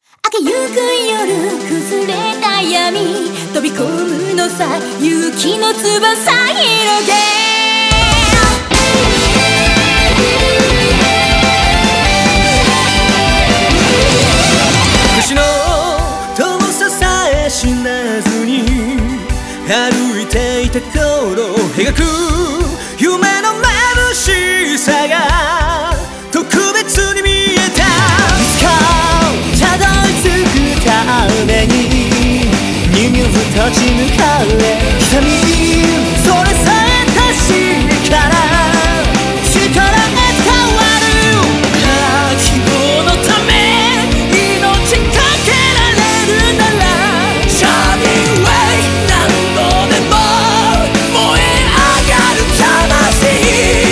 明けゆく夜崩れた闇飛び込むのさ勇気の翼広げ星の遠ささえ知らずに歩いていた頃描く夢の眩しさが特別に見えたいつかたどり着くために逃げず立ち向かう瞳それさえ確かな力が変わる希望のため命かけられるなら Shining Way 何度でも燃え上がる魂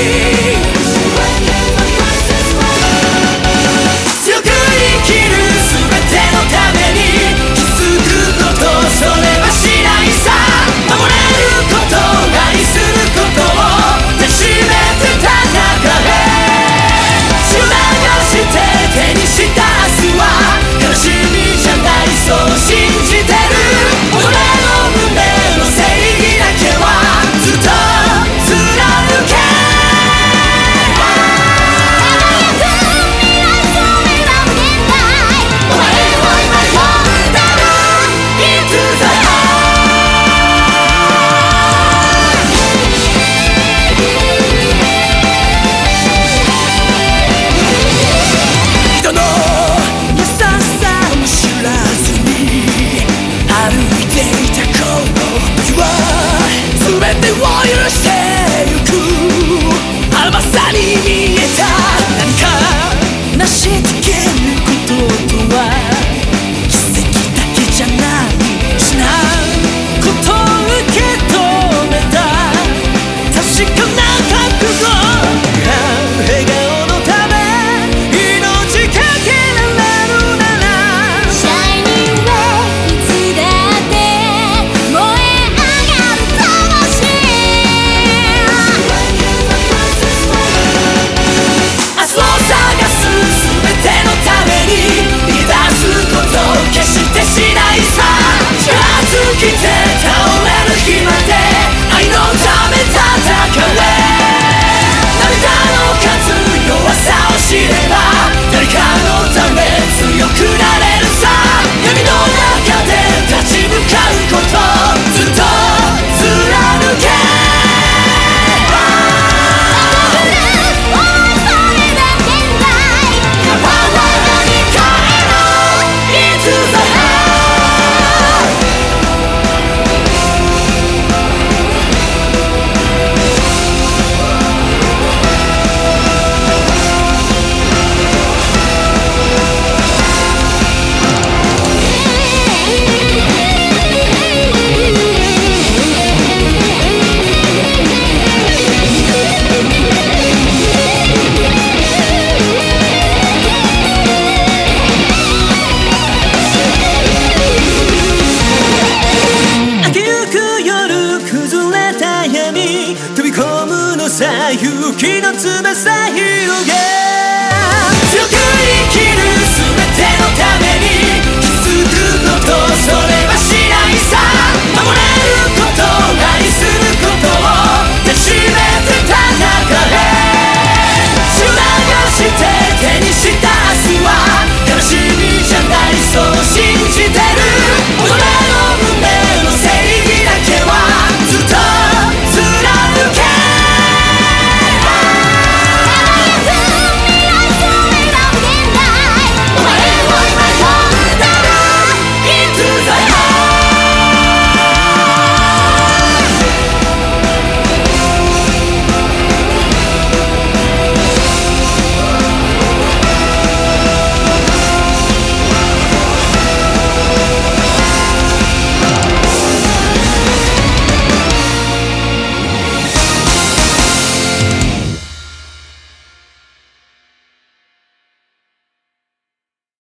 強く生きる全てのために気づくことそれはしないさ守れること愛することを抱きしめて戦え血を流して手にした明日は悲しみじゃないそう信じてる己の胸の正義だけはずっと貫けお前を今呼んでる Into the人の優しさも知らずに歩いていた頃時は全てを許してゆく甘さに見えた何か成し遂げることとは